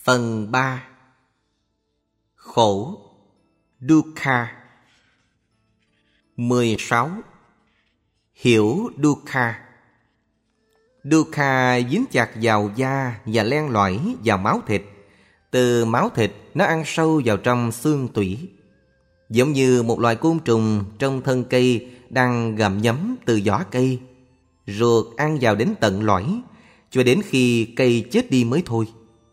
Phần 3. Khổ, dukkha. 16. Hiểu dukkha. Dukkha dính chặt vào da và len lỏi vào máu thịt. Từ máu thịt nó ăn sâu vào trong xương tủy. Giống như một loài côn trùng trong thân cây đang gặm nhấm từ vỏ cây, ruột ăn vào đến tận lõi, cho đến khi cây chết đi mới thôi.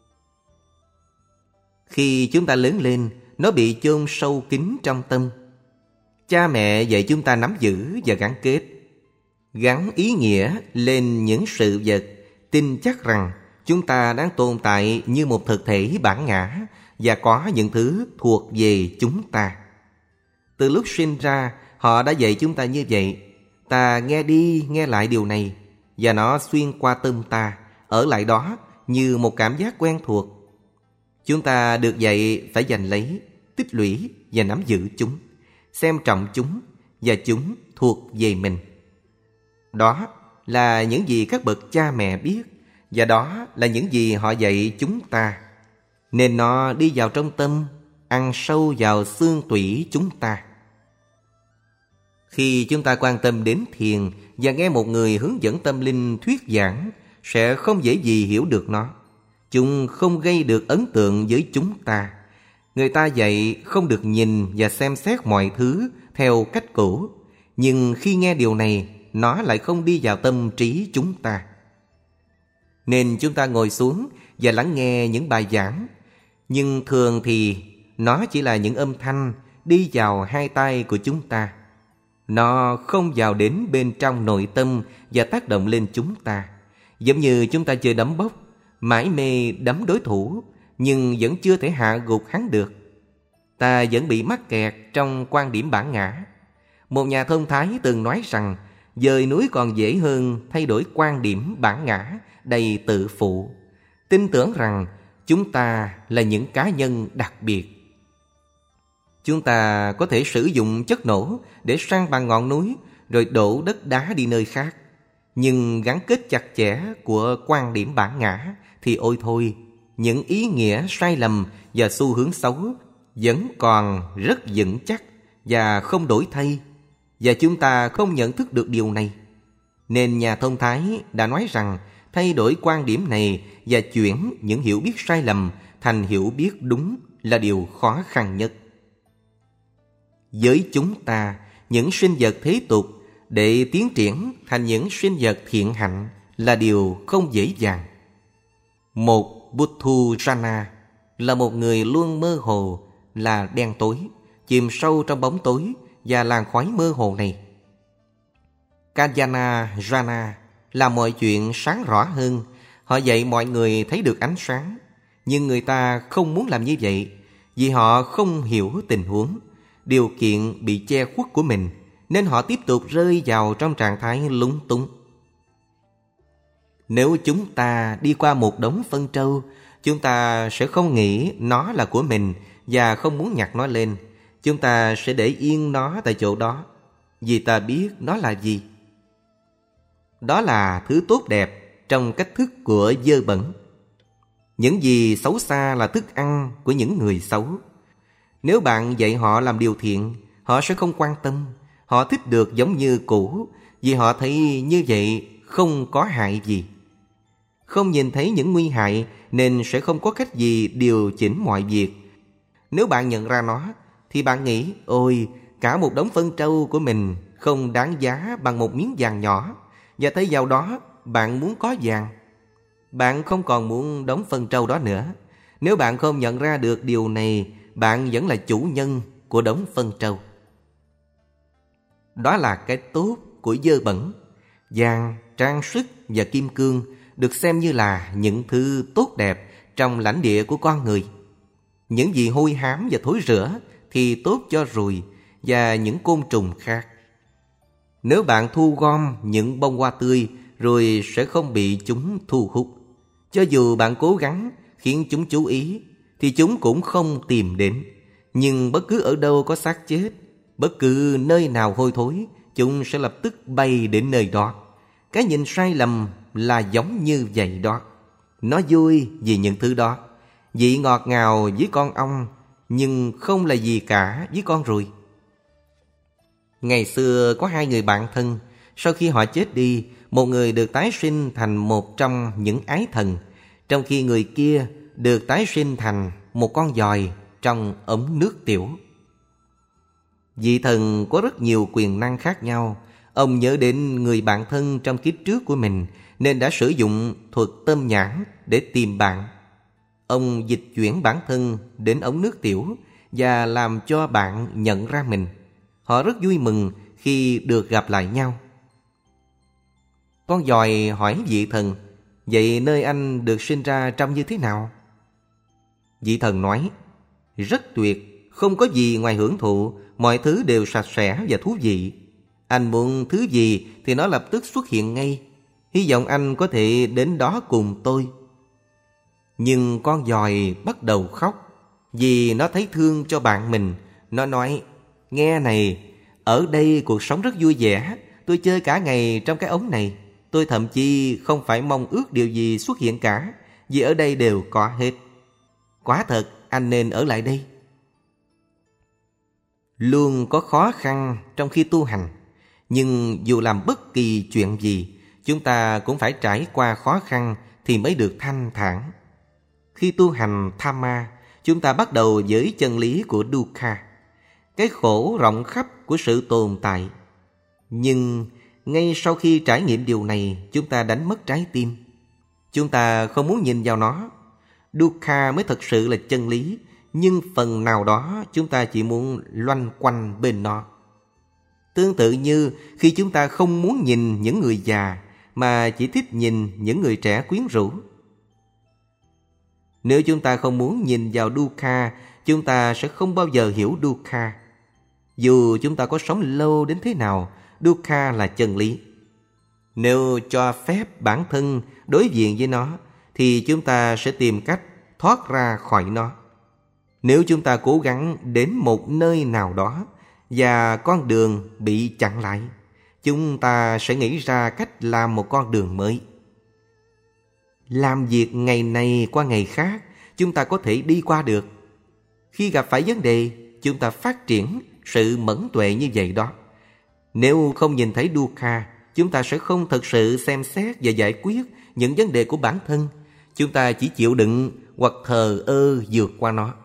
Khi chúng ta lớn lên, nó bị chôn sâu kín trong tâm. Cha mẹ dạy chúng ta nắm giữ và gắn kết, gắn ý nghĩa lên những sự vật, tin chắc rằng chúng ta đang tồn tại như một thực thể bản ngã và có những thứ thuộc về chúng ta. Từ lúc sinh ra, họ đã dạy chúng ta như vậy. Ta nghe đi nghe lại điều này, và nó xuyên qua tâm ta, ở lại đó như một cảm giác quen thuộc. Chúng ta được dạy phải giành lấy, tích lũy và nắm giữ chúng, xem trọng chúng, và chúng thuộc về mình. Đó là những gì các bậc cha mẹ biết, và đó là những gì họ dạy chúng ta. Nên nó đi vào trong tâm, ăn sâu vào xương tủy chúng ta. Khi chúng ta quan tâm đến thiền và nghe một người hướng dẫn tâm linh thuyết giảng, sẽ không dễ gì hiểu được nó. Chúng không gây được ấn tượng với chúng ta. Người ta dạy không được nhìn và xem xét mọi thứ theo cách cũ. Nhưng khi nghe điều này, nó lại không đi vào tâm trí chúng ta. Nên chúng ta ngồi xuống và lắng nghe những bài giảng. Nhưng thường thì nó chỉ là những âm thanh đi vào hai tai của chúng ta. Nó không vào đến bên trong nội tâm và tác động lên chúng ta. Giống như chúng ta chơi đấm bốc, mải mê đấm đối thủ, nhưng vẫn chưa thể hạ gục hắn được. Ta vẫn bị mắc kẹt trong quan điểm bản ngã. Một nhà thông thái từng nói rằng dời núi còn dễ hơn thay đổi quan điểm bản ngã đầy tự phụ, tin tưởng rằng chúng ta là những cá nhân đặc biệt. Chúng ta có thể sử dụng chất nổ để san bằng ngọn núi rồi đổ đất đá đi nơi khác. Nhưng gắn kết chặt chẽ của quan điểm bản ngã thì ôi thôi, những ý nghĩa sai lầm và xu hướng xấu vẫn còn rất vững chắc và không đổi thay. Và chúng ta không nhận thức được điều này. Nên nhà thông thái đã nói rằng thay đổi quan điểm này và chuyển những hiểu biết sai lầm thành hiểu biết đúng là điều khó khăn nhất. Với chúng ta, những sinh vật thế tục để tiến triển thành những sinh vật thiện hạnh là điều không dễ dàng. Một Buddhu Jana là một người luôn mơ hồ, là đen tối, chìm sâu trong bóng tối và làn khói mơ hồ này. Kalyana Jana là mọi chuyện sáng rõ hơn. Họ dạy mọi người thấy được ánh sáng. Nhưng người ta không muốn làm như vậy, vì họ không hiểu tình huống, điều kiện bị che khuất của mình, nên họ tiếp tục rơi vào trong trạng thái lúng túng. Nếu chúng ta đi qua một đống phân trâu, chúng ta sẽ không nghĩ nó là của mình và không muốn nhặt nó lên. Chúng ta sẽ để yên nó tại chỗ đó, vì ta biết nó là gì. Đó là thứ tốt đẹp trong cách thức của dơ bẩn. Những gì xấu xa là thức ăn của những người xấu. Nếu bạn dạy họ làm điều thiện, họ sẽ không quan tâm. Họ thích được giống như cũ, vì họ thấy như vậy không có hại gì. Không nhìn thấy những nguy hại nên sẽ không có cách gì điều chỉnh mọi việc. Nếu bạn nhận ra nó, thì bạn nghĩ, ôi, cả một đống phân trâu của mình không đáng giá bằng một miếng vàng nhỏ. Và thấy vào đó, bạn muốn có vàng. Bạn không còn muốn đống phân trâu đó nữa. Nếu bạn không nhận ra được điều này, bạn vẫn là chủ nhân của đống phân trâu. Đó là cái tốt của dơ bẩn. Vàng, trang sức và kim cương được xem như là những thứ tốt đẹp trong lãnh địa của con người. Những gì hôi hám và thối rữa thì tốt cho ruồi và những côn trùng khác. Nếu bạn thu gom những bông hoa tươi rồi sẽ không bị chúng thu hút. Cho dù bạn cố gắng khiến chúng chú ý thì chúng cũng không tìm đến. Nhưng bất cứ ở đâu có xác chết, bất cứ nơi nào hôi thối, chúng sẽ lập tức bay đến nơi đó. Cái nhìn sai lầm là giống như vậy đó. Nó vui vì những thứ đó. vị ngọt ngào với con ong, nhưng không là gì cả với con ruồi. Ngày xưa có hai người bạn thân. Sau khi họ chết đi, một người được tái sinh thành một trong những ái thần, trong khi người kia được tái sinh thành một con giòi trong ống nước tiểu. Vị thần có rất nhiều quyền năng khác nhau. Ông nhớ đến người bạn thân trong kiếp trước của mình, nên đã sử dụng thuật tâm nhãn để tìm bạn. Ông dịch chuyển bản thân đến ống nước tiểu và làm cho bạn nhận ra mình. Họ rất vui mừng khi được gặp lại nhau. Con giòi hỏi vị thần: vậy nơi anh được sinh ra trông như thế nào? Vị thần nói: rất tuyệt, không có gì ngoài hưởng thụ, mọi thứ đều sạch sẽ và thú vị. Anh muốn thứ gì thì nó lập tức xuất hiện ngay. Hy vọng anh có thể đến đó cùng tôi. Nhưng con giòi bắt đầu khóc vì nó thấy thương cho bạn mình. Nó nói: nghe này, ở đây cuộc sống rất vui vẻ. Tôi chơi cả ngày trong cái ống này. Tôi thậm chí không phải mong ước điều gì xuất hiện cả, vì ở đây đều có hết. Quả thật, anh nên ở lại đây. Luôn có khó khăn trong khi tu hành, nhưng dù làm bất kỳ chuyện gì, chúng ta cũng phải trải qua khó khăn thì mới được thanh thản. Khi tu hành Dhamma, chúng ta bắt đầu với chân lý của Dukkha, cái khổ rộng khắp của sự tồn tại. Nhưng ngay sau khi trải nghiệm điều này, chúng ta đánh mất trái tim. Chúng ta không muốn nhìn vào nó. Dukkha mới thật sự là chân lý, nhưng phần nào đó chúng ta chỉ muốn loanh quanh bên nó. Tương tự như khi chúng ta không muốn nhìn những người già, mà chỉ thích nhìn những người trẻ quyến rũ. Nếu chúng ta không muốn nhìn vào Dukkha, chúng ta sẽ không bao giờ hiểu Dukkha. Dù chúng ta có sống lâu đến thế nào, Dukkha là chân lý. Nếu cho phép bản thân đối diện với nó, thì chúng ta sẽ tìm cách thoát ra khỏi nó. Nếu chúng ta cố gắng đến một nơi nào đó và con đường bị chặn lại, chúng ta sẽ nghĩ ra cách làm một con đường mới. Làm việc ngày này qua ngày khác, chúng ta có thể đi qua được. Khi gặp phải vấn đề, chúng ta phát triển sự mẫn tuệ như vậy đó. Nếu không nhìn thấy Dukkha, chúng ta sẽ không thực sự xem xét và giải quyết những vấn đề của bản thân. Chúng ta chỉ chịu đựng hoặc thờ ơ vượt qua nó.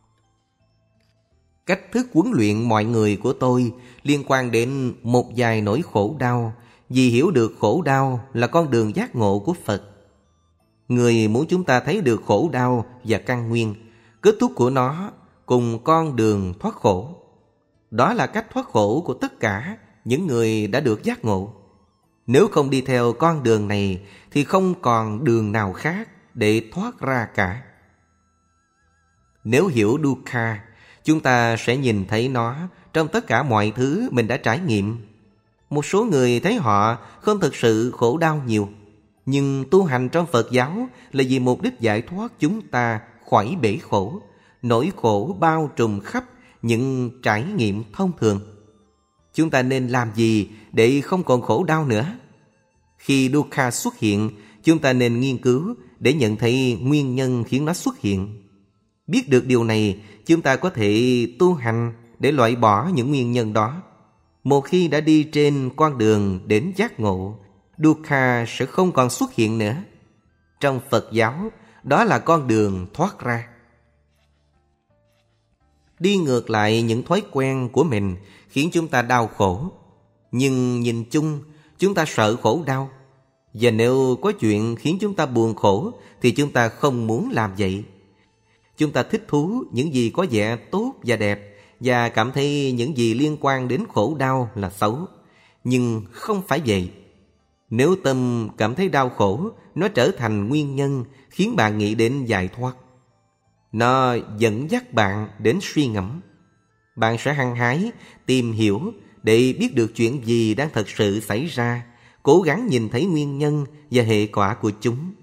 Cách thức huấn luyện mọi người của tôi liên quan đến một vài nỗi khổ đau, vì hiểu được khổ đau là con đường giác ngộ của Phật. Người muốn chúng ta thấy được khổ đau và căn nguyên, kết thúc của nó cùng con đường thoát khổ. Đó là cách thoát khổ của tất cả những người đã được giác ngộ. Nếu không đi theo con đường này thì không còn đường nào khác để thoát ra cả. Nếu hiểu Dukkha, chúng ta sẽ nhìn thấy nó trong tất cả mọi thứ mình đã trải nghiệm. Một số người thấy họ không thực sự khổ đau nhiều, nhưng tu hành trong Phật giáo là vì mục đích giải thoát chúng ta khỏi bể khổ. Nỗi khổ bao trùm khắp những trải nghiệm thông thường. Chúng ta nên làm gì để không còn khổ đau nữa? Khi Dukkha xuất hiện, chúng ta nên nghiên cứu để nhận thấy nguyên nhân khiến nó xuất hiện. Biết được điều này, chúng ta có thể tu hành để loại bỏ những nguyên nhân đó. Một khi đã đi trên con đường đến giác ngộ, Dukkha sẽ không còn xuất hiện nữa. Trong Phật giáo, đó là con đường thoát ra. Đi ngược lại những thói quen của mình khiến chúng ta đau khổ. Nhưng nhìn chung, chúng ta sợ khổ đau. Và nếu có chuyện khiến chúng ta buồn khổ thì chúng ta không muốn làm vậy. Chúng ta thích thú những gì có vẻ tốt và đẹp, và cảm thấy những gì liên quan đến khổ đau là xấu. Nhưng không phải vậy. Nếu tâm cảm thấy đau khổ, nó trở thành nguyên nhân khiến bạn nghĩ đến giải thoát. Nó dẫn dắt bạn đến suy ngẫm. Bạn sẽ hăng hái tìm hiểu để biết được chuyện gì đang thật sự xảy ra, cố gắng nhìn thấy nguyên nhân và hệ quả của chúng.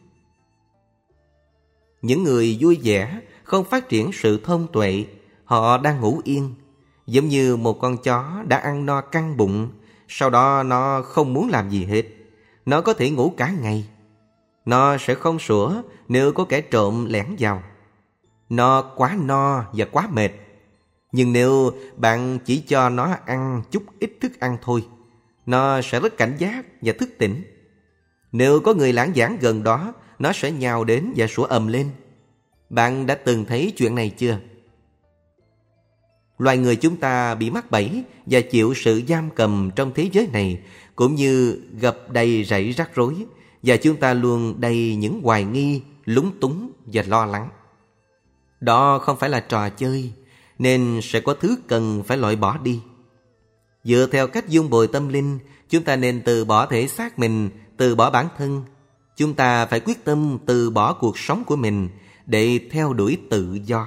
Những người vui vẻ không phát triển sự thông tuệ. Họ đang ngủ yên, giống như một con chó đã ăn no căng bụng, sau đó nó không muốn làm gì hết. Nó có thể ngủ cả ngày. Nó sẽ không sủa nếu có kẻ trộm lẻn vào. Nó quá no và quá mệt. Nhưng nếu bạn chỉ cho nó ăn chút ít thức ăn thôi, nó sẽ rất cảnh giác và thức tỉnh. Nếu có người lãng vãng gần đó, nó sẽ nhào đến và sủa ầm lên. Bạn đã từng thấy chuyện này chưa? Loài người chúng ta bị mắc bẫy và chịu sự giam cầm trong thế giới này, cũng như gặp đầy rẫy rắc rối, và chúng ta luôn đầy những hoài nghi, lúng túng và lo lắng. Đó không phải là trò chơi, nên sẽ có thứ cần phải loại bỏ đi. Dựa theo cách dung bồi tâm linh, chúng ta nên từ bỏ thể xác mình, từ bỏ bản thân. Chúng ta phải quyết tâm từ bỏ cuộc sống của mình để theo đuổi tự do.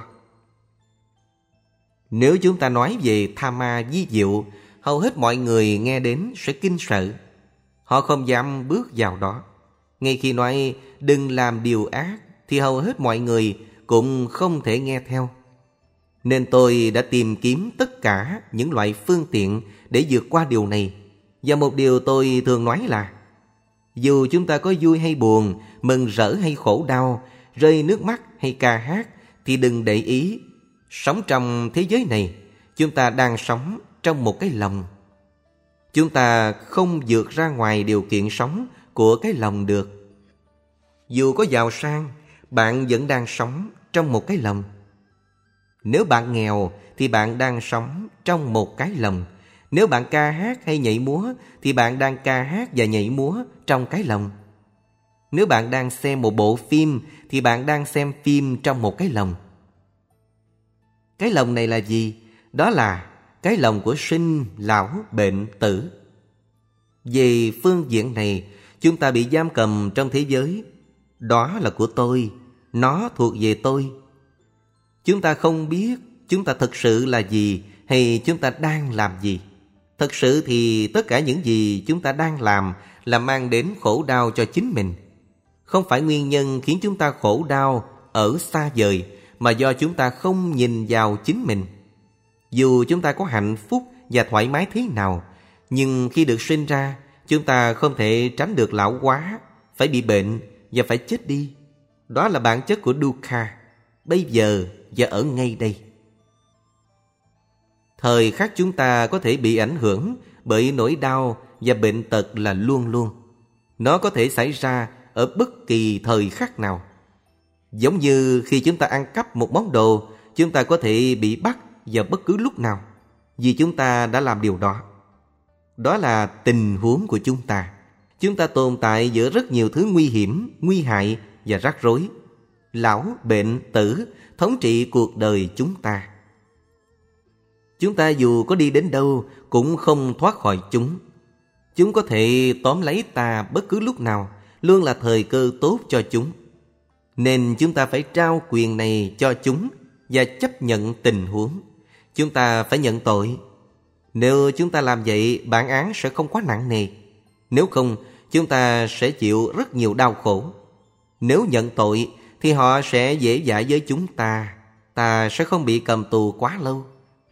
Nếu chúng ta nói về tha ma vi diệu, hầu hết mọi người nghe đến sẽ kinh sợ. Họ không dám bước vào đó. Ngay khi nói đừng làm điều ác, thì hầu hết mọi người cũng không thể nghe theo. Nên tôi đã tìm kiếm tất cả những loại phương tiện để vượt qua điều này. Và một điều tôi thường nói là, dù chúng ta có vui hay buồn, mừng rỡ hay khổ đau, rơi nước mắt hay ca hát, thì đừng để ý. Sống trong thế giới này, chúng ta đang sống trong một cái lồng. Chúng ta không vượt ra ngoài điều kiện sống của cái lồng được. Dù có giàu sang, bạn vẫn đang sống trong một cái lồng. Nếu bạn nghèo thì bạn đang sống trong một cái lồng. Nếu bạn ca hát hay nhảy múa thì bạn đang ca hát và nhảy múa trong cái lồng. Nếu bạn đang xem một bộ phim thì bạn đang xem phim trong một cái lồng. Cái lồng này là gì? Đó là cái lồng của sinh, lão, bệnh, tử. Về phương diện này, chúng ta bị giam cầm trong thế giới. Đó là của tôi, nó thuộc về tôi. Chúng ta không biết chúng ta thực sự là gì hay chúng ta đang làm gì. Thực sự thì tất cả những gì chúng ta đang làm là mang đến khổ đau cho chính mình. Không phải nguyên nhân khiến chúng ta khổ đau ở xa vời, mà do chúng ta không nhìn vào chính mình. Dù chúng ta có hạnh phúc và thoải mái thế nào, nhưng khi được sinh ra, chúng ta không thể tránh được lão hóa, phải bị bệnh và phải chết đi. Đó là bản chất của dukkha, bây giờ và ở ngay đây. Thời khắc chúng ta có thể bị ảnh hưởng bởi nỗi đau và bệnh tật là luôn luôn. Nó có thể xảy ra ở bất kỳ thời khắc nào. Giống như khi chúng ta ăn cắp một món đồ, chúng ta có thể bị bắt vào bất cứ lúc nào, vì chúng ta đã làm điều đó. Đó là tình huống của chúng ta. Chúng ta tồn tại giữa rất nhiều thứ nguy hiểm, nguy hại và rắc rối. Lão, bệnh, tử thống trị cuộc đời chúng ta. Chúng ta dù có đi đến đâu cũng không thoát khỏi chúng. Chúng có thể tóm lấy ta bất cứ lúc nào, luôn là thời cơ tốt cho chúng. Nên chúng ta phải trao quyền này cho chúng và chấp nhận tình huống. Chúng ta phải nhận tội. Nếu chúng ta làm vậy, bản án sẽ không quá nặng nề. Nếu không, chúng ta sẽ chịu rất nhiều đau khổ. Nếu nhận tội thì họ sẽ dễ dãi với chúng ta. Ta sẽ không bị cầm tù quá lâu.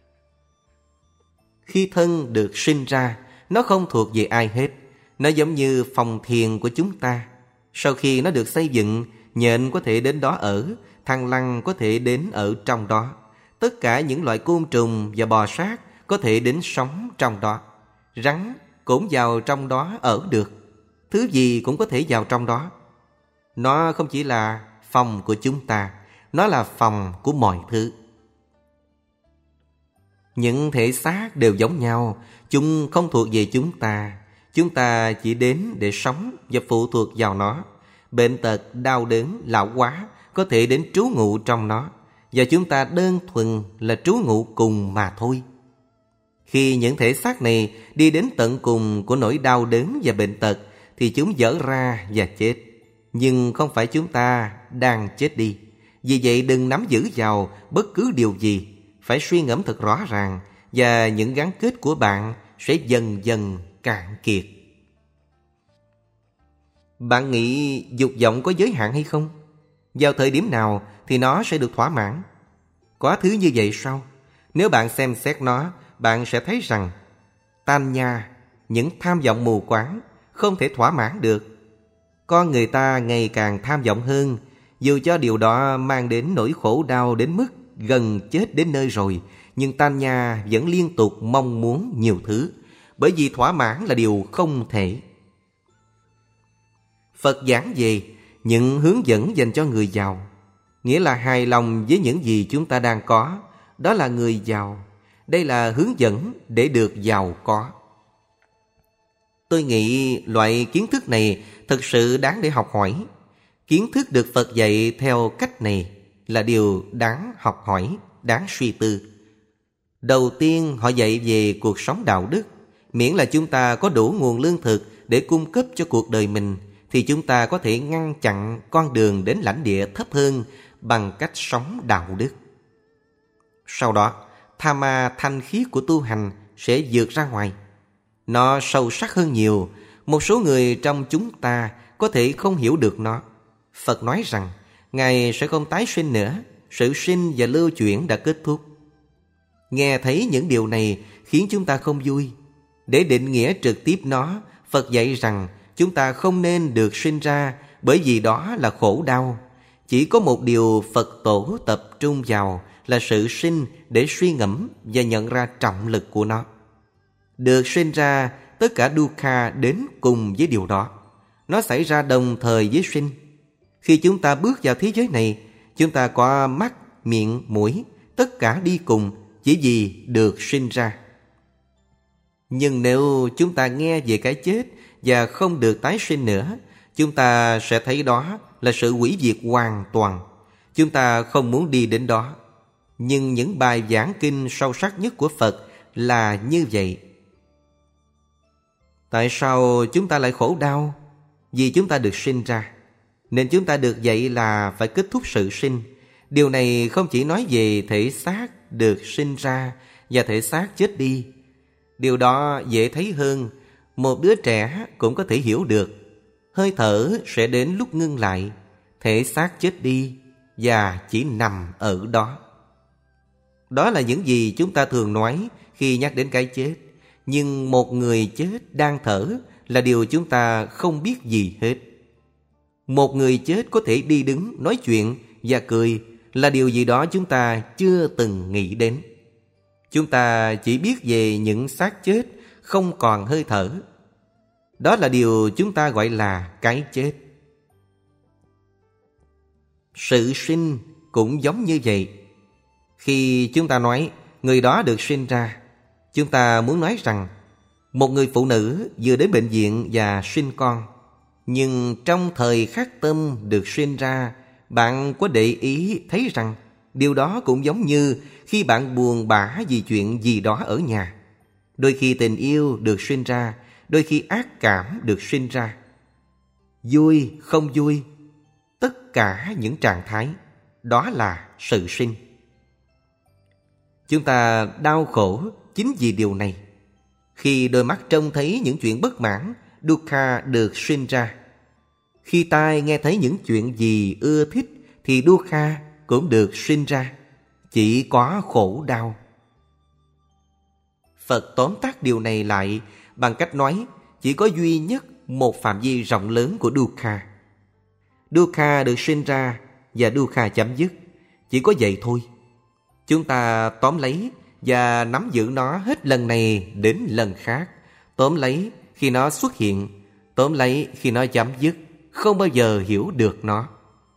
Khi thân được sinh ra, nó không thuộc về ai hết. Nó giống như phòng thiền của chúng ta. Sau khi nó được xây dựng, nhện có thể đến đó ở, thằn lằn có thể đến ở trong đó. Tất cả những loại côn trùng và bò sát có thể đến sống trong đó. Rắn cũng vào trong đó ở được. Thứ gì cũng có thể vào trong đó. Nó không chỉ là phòng của chúng ta, nó là phòng của mọi thứ. Những thể xác đều giống nhau, chúng không thuộc về chúng ta. Chúng ta chỉ đến để sống và phụ thuộc vào nó. Bệnh tật, đau đớn, lão hóa có thể đến trú ngụ trong nó, và chúng ta đơn thuần là trú ngụ cùng mà thôi. Khi những thể xác này đi đến tận cùng của nỗi đau đớn và bệnh tật, thì chúng vỡ ra và chết. Nhưng không phải chúng ta đang chết đi. Vì vậy đừng nắm giữ vào bất cứ điều gì. Phải suy ngẫm thật rõ ràng, và những gắn kết của bạn sẽ dần dần cạn kiệt. Bạn nghĩ dục vọng có giới hạn hay không? Vào thời điểm nào thì nó sẽ được thỏa mãn? Có thứ như vậy sao? Nếu bạn xem xét nó, bạn sẽ thấy rằng tanya, những tham vọng mù quáng, không thể thỏa mãn được. Con người ta ngày càng tham vọng hơn, Dù cho điều đó mang đến nỗi khổ đau đến mức gần chết đến nơi rồi, nhưng Tanya vẫn liên tục mong muốn nhiều thứ, bởi vì thỏa mãn là điều không thể. Phật giảng về những hướng dẫn dành cho người giàu, nghĩa là hài lòng với những gì chúng ta đang có, đó là người giàu. Đây là hướng dẫn để được giàu có. Tôi nghĩ loại kiến thức này thực sự đáng để học hỏi. Kiến thức được Phật dạy theo cách này là điều đáng học hỏi, đáng suy tư. Đầu tiên họ dạy về cuộc sống đạo đức. Miễn là chúng ta có đủ nguồn lương thực để cung cấp cho cuộc đời mình, thì chúng ta có thể ngăn chặn con đường đến lãnh địa thấp hơn bằng cách sống đạo đức. Sau đó, tha ma thanh khiết của tu hành sẽ vượt ra ngoài. Nó sâu sắc hơn nhiều. Một số người trong chúng ta có thể không hiểu được nó. Phật nói rằng Ngài sẽ không tái sinh nữa. Sự sinh và lưu chuyển đã kết thúc. Nghe thấy những điều này khiến chúng ta không vui. Để định nghĩa trực tiếp nó, Phật dạy rằng chúng ta không nên được sinh ra, bởi vì đó là khổ đau. Chỉ có một điều Phật tổ tập trung vào là sự sinh, để suy ngẫm và nhận ra trọng lực của nó. Được sinh ra, tất cả dukkha đến cùng với điều đó. Nó xảy ra đồng thời với sinh. Khi chúng ta bước vào thế giới này, chúng ta có mắt, miệng, mũi, tất cả đi cùng chỉ vì được sinh ra. Nhưng nếu chúng ta nghe về cái chết và không được tái sinh nữa, chúng ta sẽ thấy đó là sự hủy diệt hoàn toàn. Chúng ta không muốn đi đến đó. Nhưng những bài giảng kinh sâu sắc nhất của Phật là như vậy. Tại sao chúng ta lại khổ đau? Vì chúng ta được sinh ra, nên chúng ta được dạy là phải kết thúc sự sinh. Điều này không chỉ nói về thể xác được sinh ra và thể xác chết đi. Điều đó dễ thấy hơn. Một đứa trẻ cũng có thể hiểu được. Hơi thở sẽ đến lúc ngưng lại, thể xác chết đi và chỉ nằm ở đó. Đó là những gì chúng ta thường nói khi nhắc đến cái chết. Nhưng một người chết đang thở là điều chúng ta không biết gì hết. Một người chết có thể đi đứng, nói chuyện và cười là điều gì đó chúng ta chưa từng nghĩ đến. Chúng ta chỉ biết về những xác chết không còn hơi thở. Đó là điều chúng ta gọi là cái chết. Sự sinh cũng giống như vậy. Khi chúng ta nói người đó được sinh ra, chúng ta muốn nói rằng một người phụ nữ vừa đến bệnh viện và sinh con. Nhưng trong thời khắc tâm được sinh ra, bạn có để ý thấy rằng điều đó cũng giống như khi bạn buồn bã vì chuyện gì đó ở nhà. Đôi khi tình yêu được sinh ra, đôi khi ác cảm được sinh ra. Vui, không vui, tất cả những trạng thái, đó là sự sinh. Chúng ta đau khổ chính vì điều này. Khi đôi mắt trông thấy những chuyện bất mãn, dukkha được sinh ra. Khi tai nghe thấy những chuyện gì ưa thích, thì dukkha cũng được sinh ra. Chỉ có khổ đau. Phật tóm tắt điều này lại bằng cách nói chỉ có duy nhất một phạm vi rộng lớn của dukkha. Dukkha được sinh ra và dukkha chấm dứt. Chỉ có vậy thôi. Chúng ta tóm lấy và nắm giữ nó hết lần này đến lần khác. Tóm lấy khi nó xuất hiện, tóm lấy khi nó chấm dứt, không bao giờ hiểu được nó.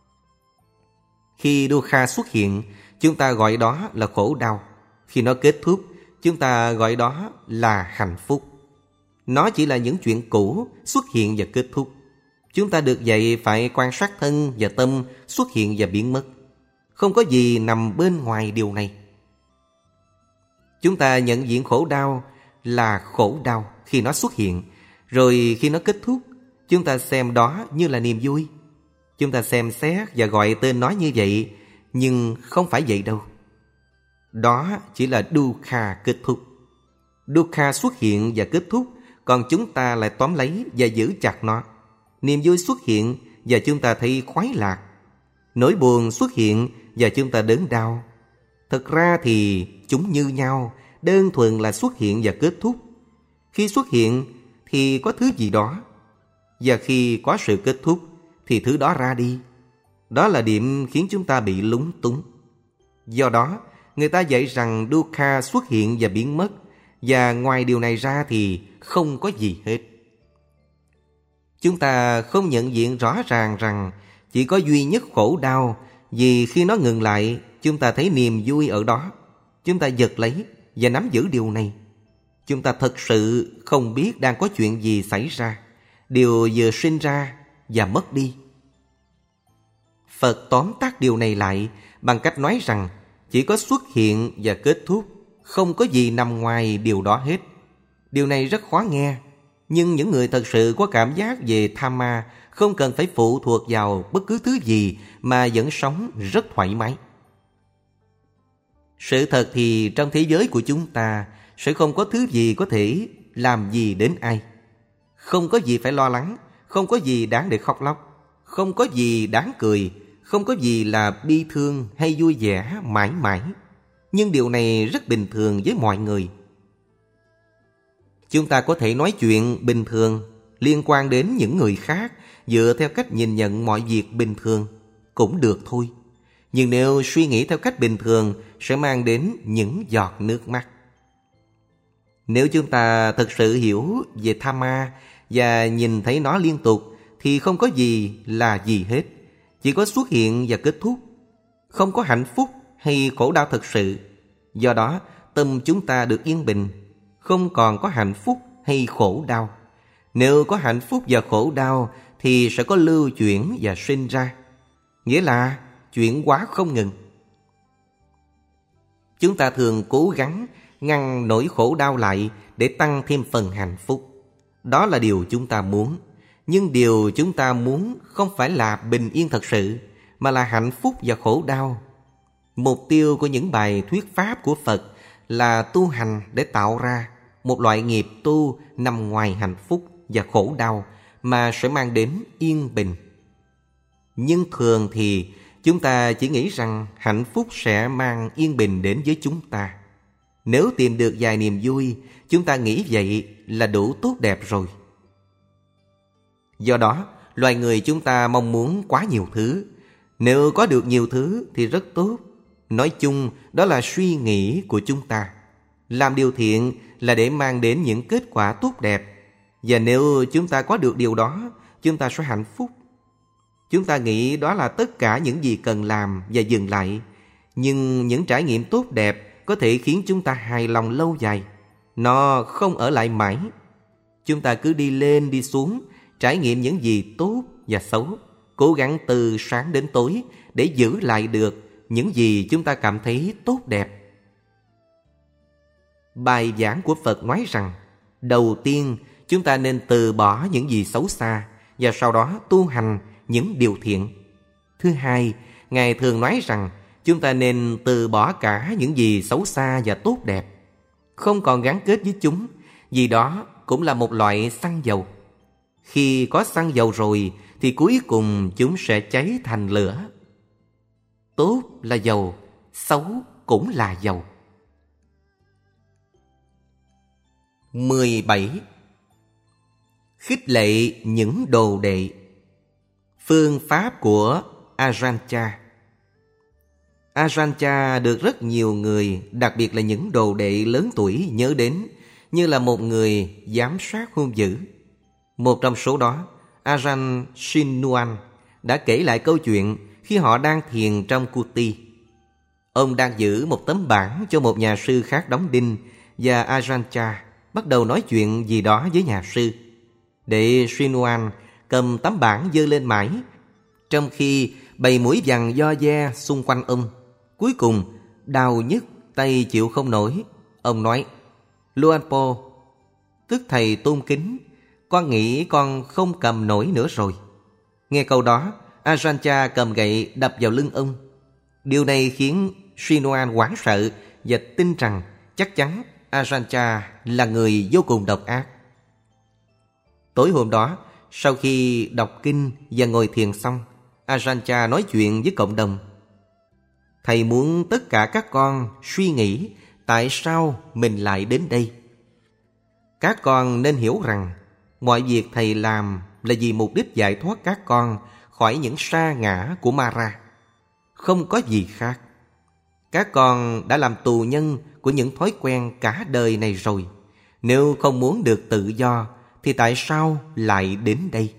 Khi dukkha xuất hiện, chúng ta gọi đó là khổ đau. Khi nó kết thúc, chúng ta gọi đó là hạnh phúc. Nó chỉ là những chuyện cũ xuất hiện và kết thúc. Chúng ta được dạy phải quan sát thân và tâm xuất hiện và biến mất. Không có gì nằm bên ngoài điều này. Chúng ta nhận diện khổ đau là khổ đau khi nó xuất hiện. Rồi khi nó kết thúc, chúng ta xem đó như là niềm vui. Chúng ta xem xét và gọi tên nó như vậy. Nhưng không phải vậy đâu. Đó chỉ là dukkha kết thúc. Dukkha xuất hiện và kết thúc, còn chúng ta lại tóm lấy và giữ chặt nó. Niềm vui xuất hiện và chúng ta thấy khoái lạc. Nỗi buồn xuất hiện và chúng ta đớn đau. Thật ra thì chúng như nhau, đơn thuần là xuất hiện và kết thúc. Khi xuất hiện thì có thứ gì đó, và khi có sự kết thúc thì thứ đó ra đi. Đó là điểm khiến chúng ta bị lúng túng. Do đó, người ta dạy rằng dukkha xuất hiện và biến mất, và ngoài điều này ra thì không có gì hết. Chúng ta không nhận diện rõ ràng rằng chỉ có duy nhất khổ đau, vì khi nó ngừng lại, chúng ta thấy niềm vui ở đó. Chúng ta giật lấy và nắm giữ điều này. Chúng ta thật sự không biết đang có chuyện gì xảy ra. Điều vừa sinh ra và mất đi. Phật tóm tắt điều này lại bằng cách nói rằng chỉ có xuất hiện và kết thúc, không có gì nằm ngoài điều đó hết. Điều này rất khó nghe, nhưng những người thật sự có cảm giác về tham ma không cần phải phụ thuộc vào bất cứ thứ gì mà vẫn sống rất thoải mái. Sự thật thì trong thế giới của chúng ta sẽ không có thứ gì có thể làm gì đến ai. Không có gì phải lo lắng, không có gì đáng để khóc lóc, không có gì đáng cười, không có gì là bi thương hay vui vẻ mãi mãi. Nhưng điều này rất bình thường với mọi người. Chúng ta có thể nói chuyện bình thường liên quan đến những người khác dựa theo cách nhìn nhận mọi việc bình thường cũng được thôi. Nhưng nếu suy nghĩ theo cách bình thường sẽ mang đến những giọt nước mắt. Nếu chúng ta thực sự hiểu về tham ma và nhìn thấy nó liên tục thì không có gì là gì hết. Chỉ có xuất hiện và kết thúc. Không có hạnh phúc hay khổ đau thực sự. Do đó tâm chúng ta được yên bình. Không còn có hạnh phúc hay khổ đau. Nếu có hạnh phúc và khổ đau thì sẽ có lưu chuyển và sinh ra. Nghĩa là chuyển hóa không ngừng. Chúng ta thường cố gắng ngăn nỗi khổ đau lại để tăng thêm phần hạnh phúc. Đó là điều chúng ta muốn. Nhưng điều chúng ta muốn không phải là bình yên thật sự, mà là hạnh phúc và khổ đau. Mục tiêu của những bài thuyết pháp của Phật là tu hành để tạo ra một loại nghiệp tu nằm ngoài hạnh phúc và khổ đau mà sẽ mang đến yên bình. Nhưng thường thì chúng ta chỉ nghĩ rằng hạnh phúc sẽ mang yên bình đến với chúng ta. Nếu tìm được vài niềm vui, chúng ta nghĩ vậy là đủ tốt đẹp rồi. Do đó, loài người chúng ta mong muốn quá nhiều thứ. Nếu có được nhiều thứ thì rất tốt. Nói chung, đó là suy nghĩ của chúng ta. Làm điều thiện là để mang đến những kết quả tốt đẹp. Và nếu chúng ta có được điều đó, chúng ta sẽ hạnh phúc. Chúng ta nghĩ đó là tất cả những gì cần làm và dừng lại. Nhưng những trải nghiệm tốt đẹp có thể khiến chúng ta hài lòng lâu dài. Nó không ở lại mãi. Chúng ta cứ đi lên đi xuống, trải nghiệm những gì tốt và xấu, cố gắng từ sáng đến tối để giữ lại được những gì chúng ta cảm thấy tốt đẹp. Bài giảng của Phật nói rằng, đầu tiên chúng ta nên từ bỏ những gì xấu xa và sau đó tu hành những điều thiện. Thứ hai, Ngài thường nói rằng chúng ta nên từ bỏ cả những gì xấu xa và tốt đẹp, không còn gắn kết với chúng, vì đó cũng là một loại xăng dầu. Khi có xăng dầu rồi thì cuối cùng chúng sẽ cháy thành lửa. Tốt là dầu, xấu cũng là dầu. 17. Khích lệ những đồ đệ. Phương pháp của Ajahn. Ajahn được rất nhiều người, đặc biệt là những đồ đệ lớn tuổi nhớ đến như là một người giám sát hung dữ. Một trong số đó, Ajahn Shinuan đã kể lại câu chuyện khi họ đang thiền trong kuti. Ông đang giữ một tấm bảng cho một nhà sư khác đóng đinh và Ajahn bắt đầu nói chuyện gì đó với nhà sư. Đệ Shinuan cầm tấm bảng giơ lên mãi, trong khi bầy muỗi vằn do de xung quanh ông. Cuối cùng, đau nhức, tay chịu không nổi. Ông nói, Luanpo, tức thầy tôn kính, con nghĩ con không cầm nổi nữa rồi. Nghe câu đó, Ajahn cầm gậy đập vào lưng ông. Điều này khiến Shinuan hoảng sợ và tin rằng chắc chắn Ajahn là người vô cùng độc ác. Tối hôm đó, sau khi đọc kinh và ngồi thiền xong, Ajahn nói chuyện với cộng đồng. Thầy muốn tất cả các con suy nghĩ tại sao mình lại đến đây. Các con nên hiểu rằng mọi việc thầy làm là vì mục đích giải thoát các con khỏi những sa ngã của Mara. Không có gì khác. Các con đã làm tù nhân của những thói quen cả đời này rồi. Nếu không muốn được tự do thì tại sao lại đến đây?